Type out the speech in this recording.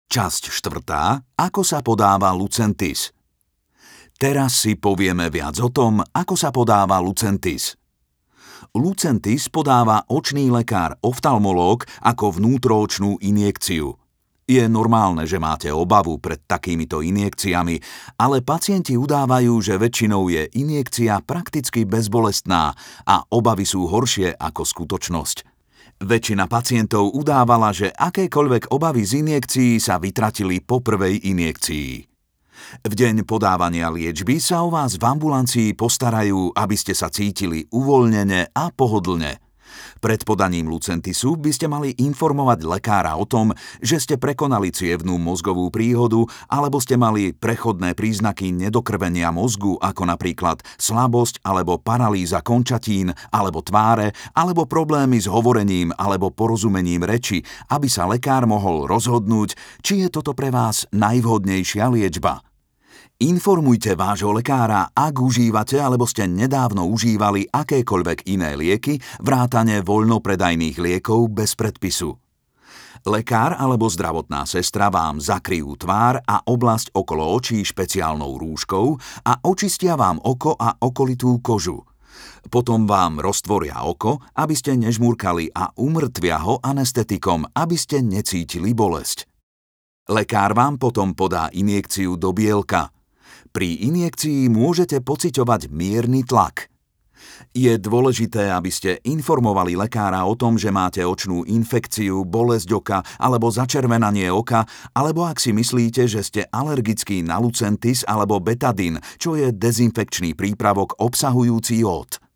Časť 4. Ako sa podáva Lucentis. Teraz si povieme viac o tom, ako sa podáva Lucentis. Lucentis podáva očný lekár oftalmológ ako vnútroočnú injekciu. Je normálne, že máte obavu pred takýmito injekciami, ale pacienti udávajú, že väčšinou je injekcia prakticky bezbolestná a obavy sú horšie ako skutočnosť. Väčšina pacientov udávala, že akékoľvek obavy z injekcií sa vytratili po prvej injekcii. V deň podávania liečby sa o vás v ambulancii postarajú, aby ste sa cítili uvoľnene a pohodlne. Pred podaním Lucentisu by ste mali informovať lekára o tom, že ste prekonali cievnu mozgovú príhodu alebo ste mali prechodné príznaky nedokrvenia mozgu, ako napríklad slabosť alebo paralýza končatín alebo tváre, alebo problémy s hovorením alebo porozumením reči, aby sa lekár mohol rozhodnúť, či je toto pre vás najvhodnejšia liečba. Informujte vášho lekára, ak užívate alebo ste nedávno užívali akékoľvek iné lieky, vrátane voľnopredajných liekov bez predpisu. Lekár alebo zdravotná sestra vám zakryjú tvár a oblasť okolo očí špeciálnou rúškou a očistia vám oko a okolitú kožu. Potom vám roztvoria oko, aby ste nežmurkali a umrtvia ho anestetikom, aby ste necítili bolesť. Lekár vám potom podá injekciu do bielka. Pri injekcii môžete pociťovať mierny tlak. Je dôležité, aby ste informovali lekára o tom, že máte očnú infekciu, bolesť oka alebo začervenanie oka, alebo ak si myslíte, že ste alergickí na Lucentis alebo betadín, čo je dezinfekčný prípravok obsahujúci jód.